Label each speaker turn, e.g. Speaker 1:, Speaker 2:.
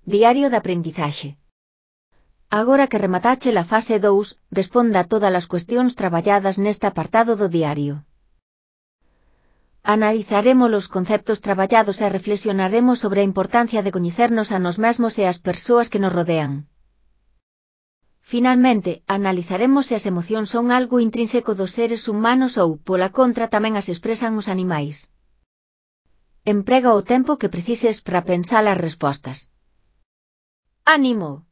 Speaker 1: Diario de aprendizaxe. Agora que rematache a fase 2, responda a todas as cuestións traballadas neste apartado do diario. Analizaremos os conceptos traballados e reflexionaremos sobre a importancia de coñecernos a nós mesmos e as persoas que nos rodean. Finalmente, analizaremos se as emocións son algo intrínseco dos seres humanos ou, pola contra, tamén as expresan os animais. Emprega o tempo que precises para pensar as respostas. ¡Ánimo!